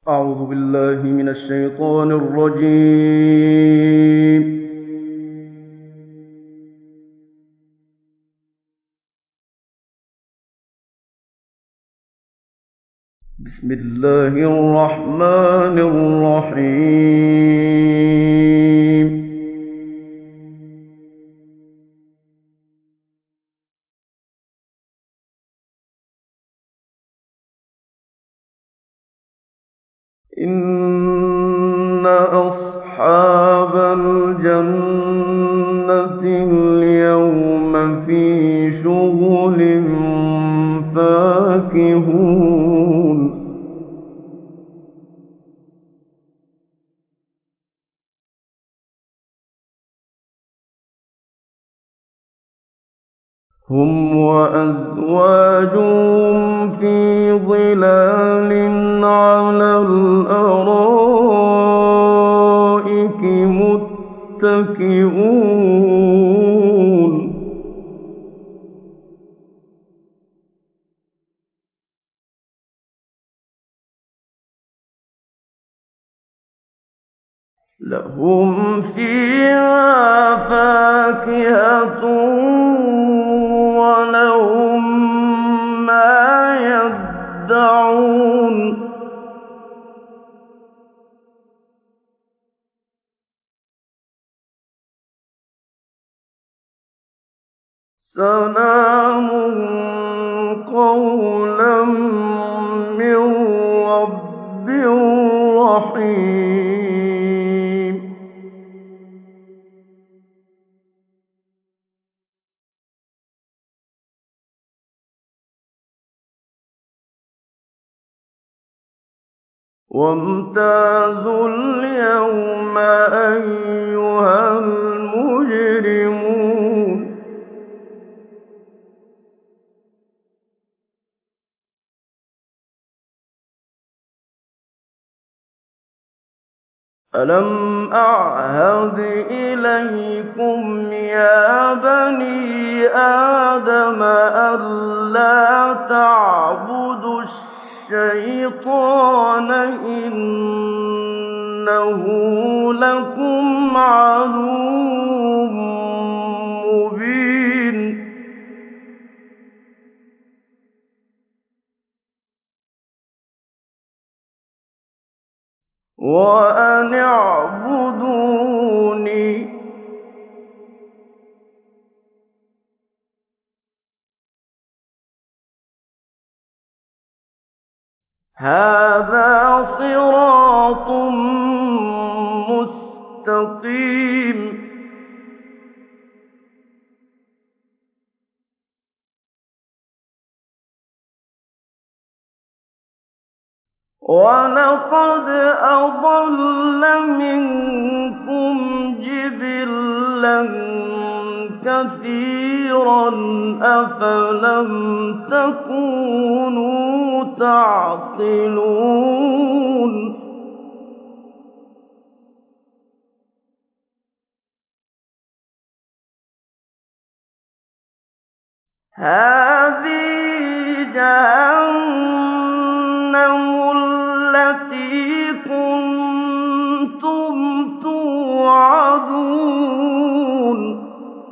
أعوذ بالله من الشيطان الرجيم. بسم الله الرحمن الرحيم. إن أصحاب الجنة اليوم في شغل فاكهون. هم وأزواجهم في ظلال على الأرائك متكئون. لهم فيها فاكهة ولهم ما يدعون. سلام قولا من رب رحيم. وامتازوا اليوم أيها المجرمون. ألم أعهد إليكم يا بني آدم ألا تعبدوا الشيطان إنه لكم عدو مبين. وأن اعبدوني هذا صراط مستقيم. ولقد أضل منكم جبلا كثيرا أفلم تكونوا تعقلون. هذه جهنم التي كنتم توعدون.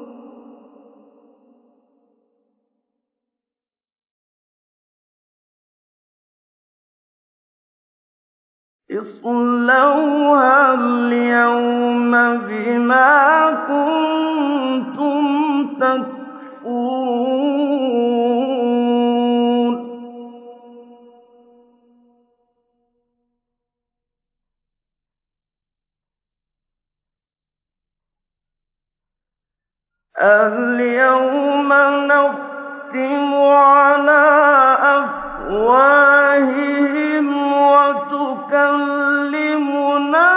اصلوها اليوم بما كنتم تكفرون. اليوم نختم على أفواههم وتكلمنا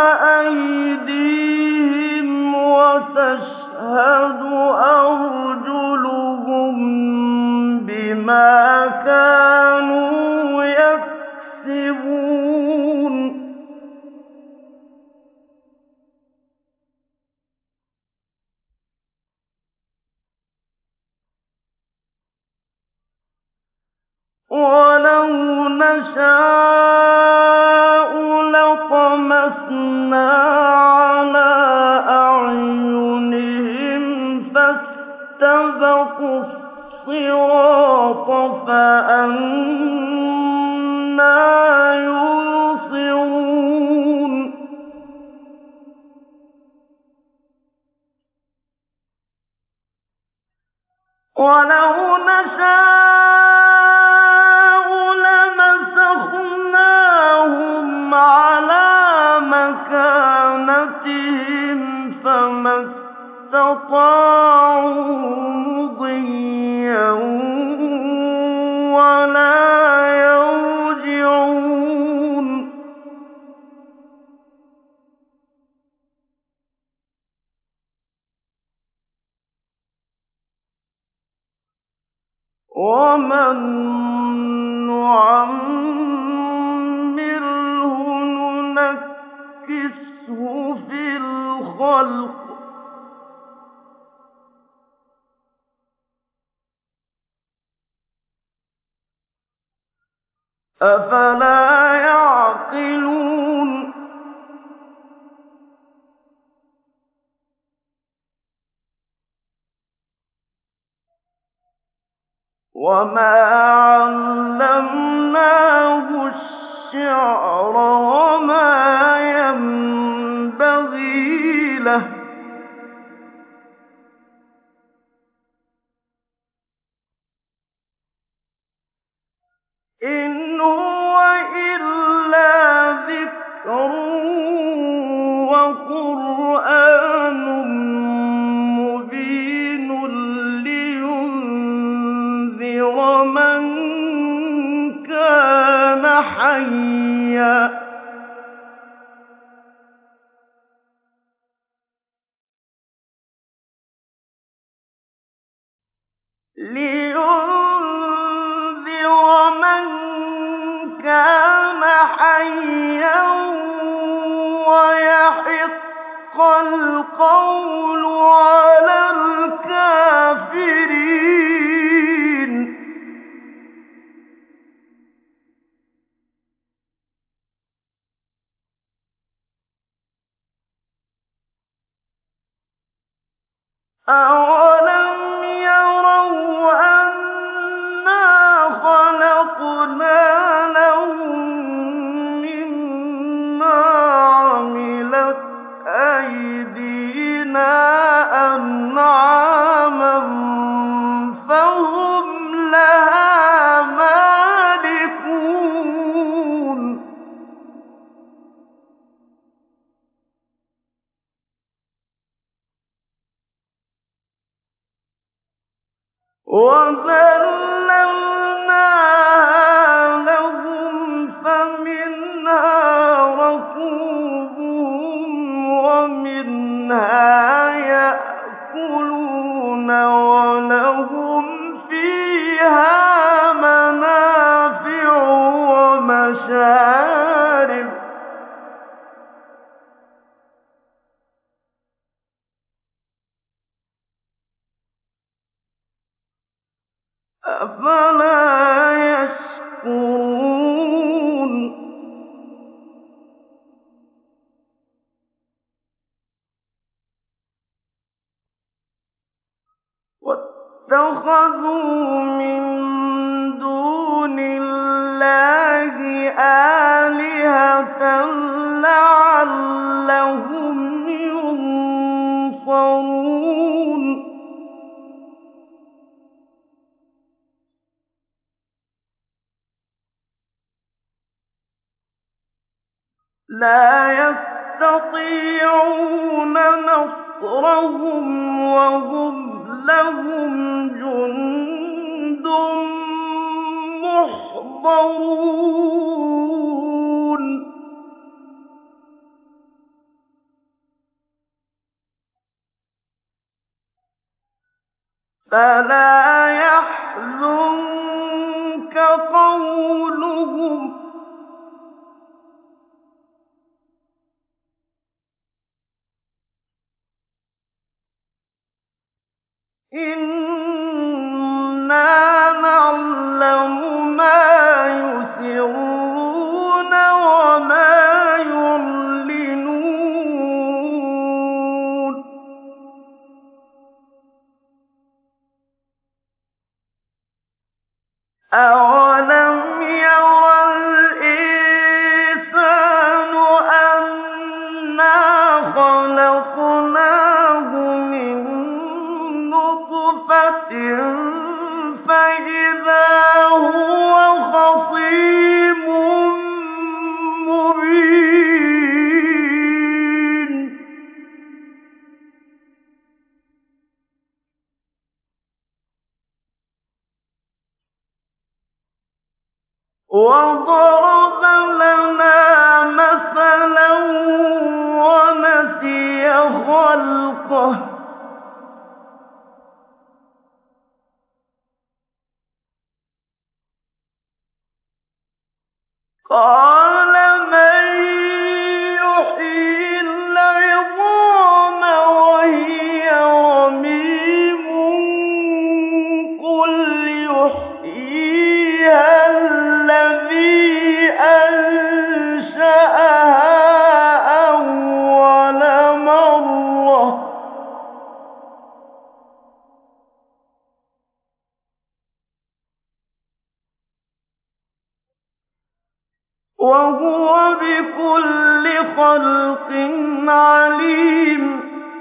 أيديهم وتشهد أرجلهم بما كانوا يكسبون. ولو نشاء طمسنا على أعينهم فاستبقوا الصراط فأنى يبصرون ولو نشاء لمسخناهم على مكانتهم فما استطاعوا مضيا ولا يرجعون ومن نعمره ننكسه في الخلق أفلا يعقلون وما علمناه الشعر وما ينبغي له إن هو إلا ذكر وقرآن مبين لينذر من كان حيا كان حيا ويحق القول على الكافرين أولم يروا أنا خلقنا لهم مما عملت أيدينا أنعاما فهم لها مالكون وذللناها لهم فمنها ركوبهم ومنها يأكلون ولهم فيها منافع ومشارب أفلا يشكرون واتخذوا من دون الله آلهة لعلهم ينصرون لا يستطيعون نصرهم وهم لهم جند محضرون فلا يحزنك قولهم إنا نعلم ما يسرون وما يعلنون وهو بكل خلق عليم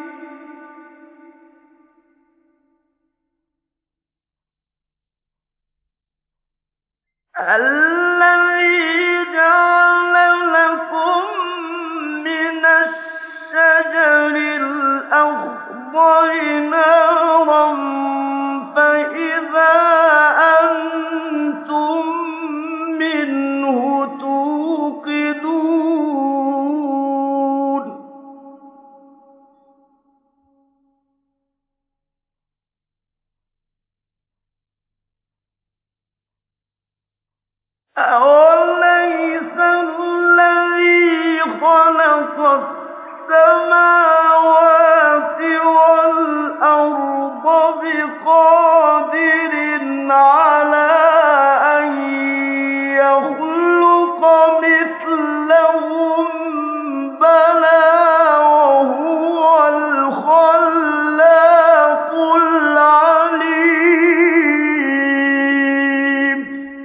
الذي جعل لكم من الشجر الأخضر نارا فإذا أنتم منه توقدون أوليس الذي خلق السماوات والأرض بقادر على أن يخلق مثلهم بلى وهو الخلاق العليم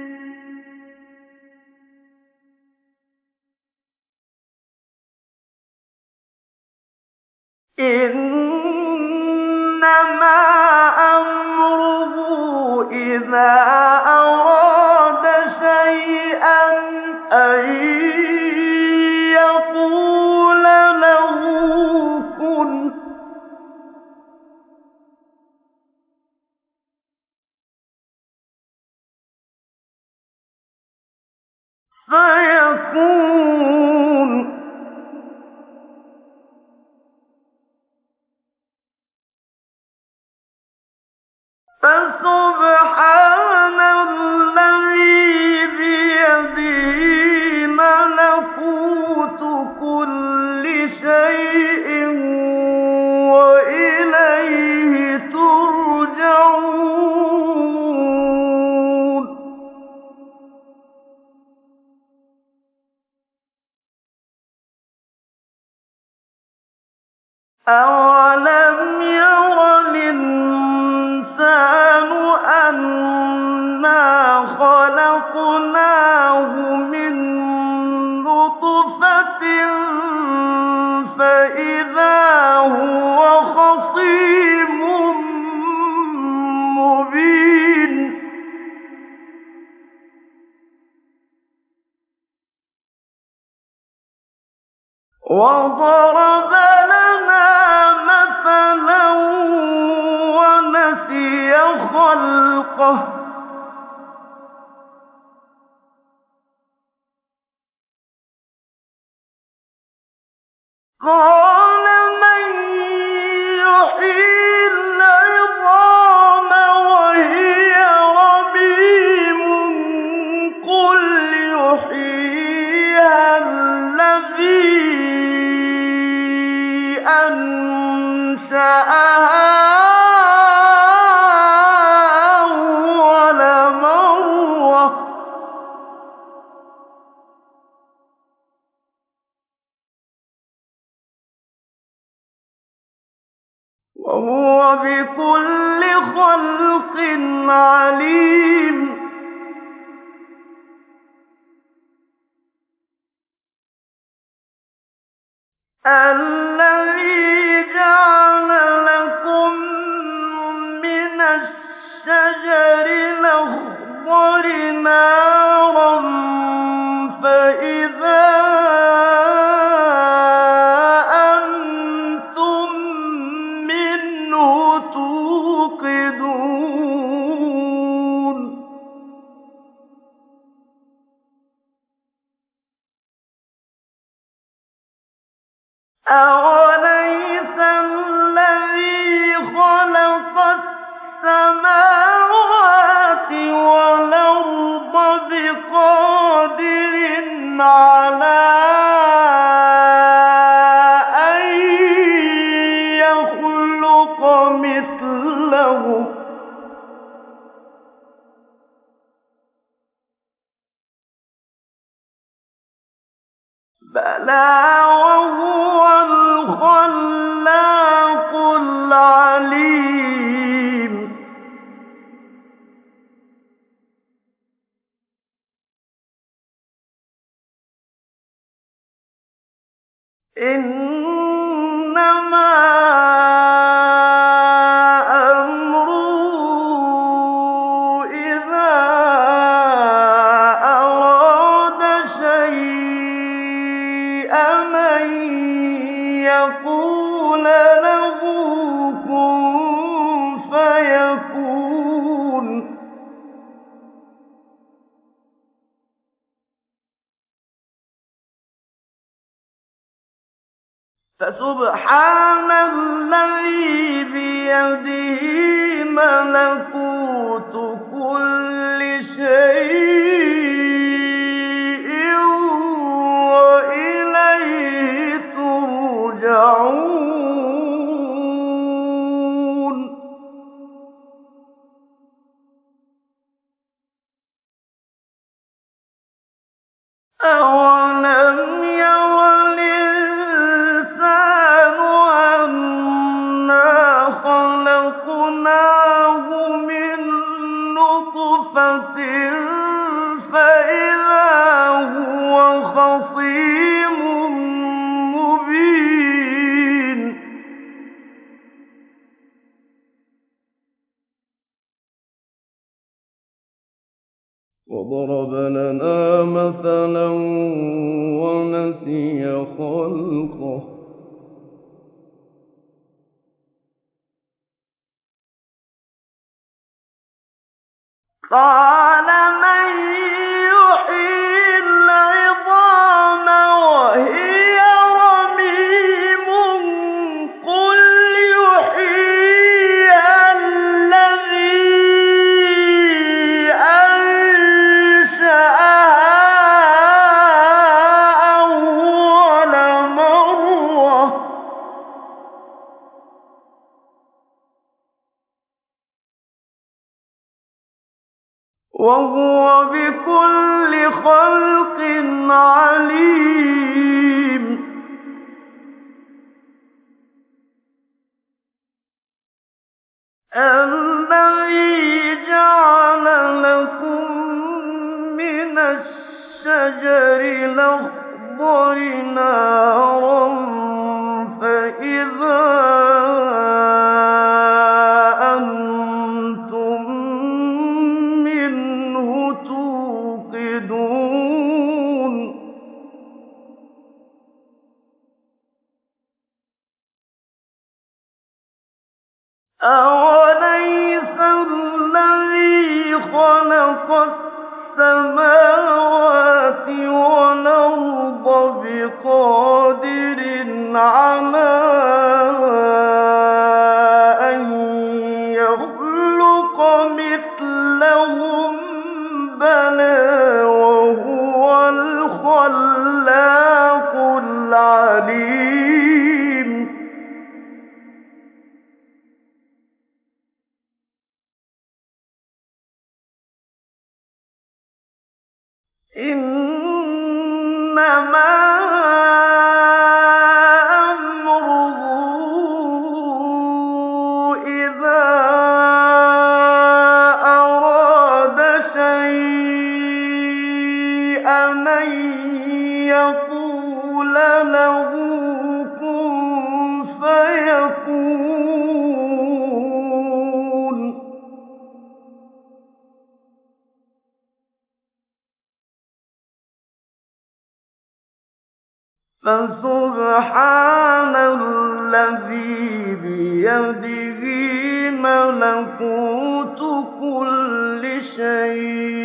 إنما أمره إذا أراد شيئا أن يقول له كن فيكون فسبحان الذي بيده ملكوت كل شيء وإليه ترجعون أولم ير الإنسان أنا خلقناه من نطفة فإذا هو خصيم مبين وضرب لنا مثلا ونسي خلقه قال من يحيي العظام وهي رميم قل يحييها الذي أنشأها أول مرة وهو بكل خلق عليم الذي جعل لكم من الشجر الأخضر نارا فإذا أنتم منه توقدون أوليس الذي خلق السماوات والأرض بقادر على أن يخلق مثلهم بلى وهو الخلاق العليم إِنَّمَا أَمْرُهُ إِذَا أَرَادَ شَيْئًا أَن يَقُولَ لَهُ كُن فَيَكُونُ. فَسُبْحَانَ الَّذِي بِيَدِهِ مَلَكُوتُ كُلِّ شَيْءٍ وَإِلَيْهِ تُرْجَعُونَ. أَوَلَمْ يَرَ الْإِنسَانُ أَنَّا خَلَقْنَاهُ مِن نُّطْفَةٍ فَإِذَا هُوَ خَصِيمٌ مُّبِينٌ. وَضَرَبَ لَنَا مَثَلًا وَنَسِيَ خَلْقَهُ قَالَ مَن يُحْيِي الْعِظَامَ وَهِيَ رَمِيمٌ قُلْ يُحْيِيهَا الَّذِي أَنشَأَهَا أَوَّلَ مَرَّةٍ وَهُوَ بِكُلِّ خَلْقٍ عَلِيمٌ. الَّذِي جَعَلَ لَكُم مِّنَ الشَّجَرِ الْأَخْضَرِ نَارًا فَإِذَا أَنتُم مِّنْهُ تُوقِدُونَ. أَوَلَيْسَ الَّذِي خَلَقَ السَّمَاوَاتِ وَالْأَرْضَ بِقَادِرٍ عَلَىٰ أَن يَخْلُقَ مِثْلَهُم ۚ بَلَىٰ وَهُوَ الْخَلَّاقُ الْعَلِيمُ. إِنَّمَا أَمْرُهُ إِذَا أَرَادَ شَيْئًا أَن يَقُولَ لَهُ كُن فَيَكُونُ. فَسُبْحَانَ الَّذِي بِيَدِهِ مَلَكُوتُ كُلِّ شَيْءٍ